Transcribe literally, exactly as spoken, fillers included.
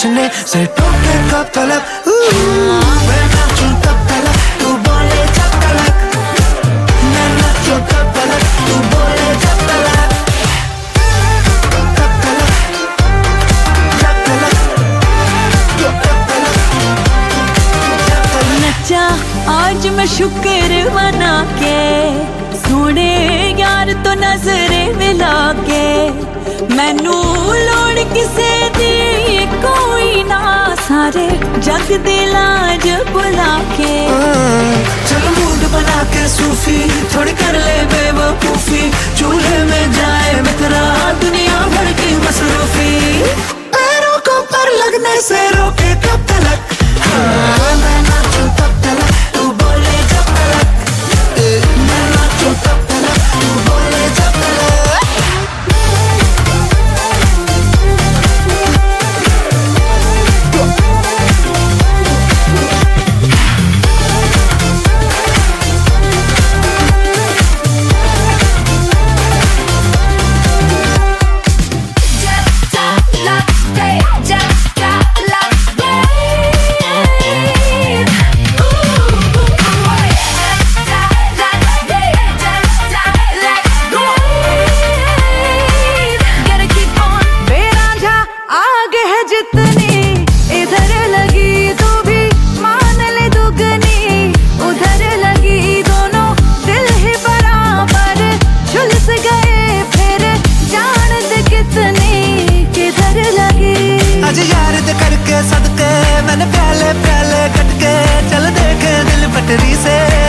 नाचने से ठोके कब तलक मैं नाचूं तब तलक तू बोले जब तलक मैं नाचूं तब तलक तू बोले जब तलक तब तलक जब तलक जब तलक जब तलक नचा आज मैं शुक्र मना के सोने यार तो नजरे मिला के मैनू लोड़ किसे दी कोई ना सारे जग दे लाज बुला के चल मूड बना के सूफी थोड़ी कर ले बेवकूफी चूल्हे में जाए मित्रा दुनिया भर की मसरूफी पैरों को पर लगने से रोके कब तलक हाँ, मैं नाचूं तब तलक तू बोले जब तलक मैं नाचूं तब तलक तू बोले जब तलक करके सदके मैंने प्याले प्याले कटके चल देखे दिल पटरी से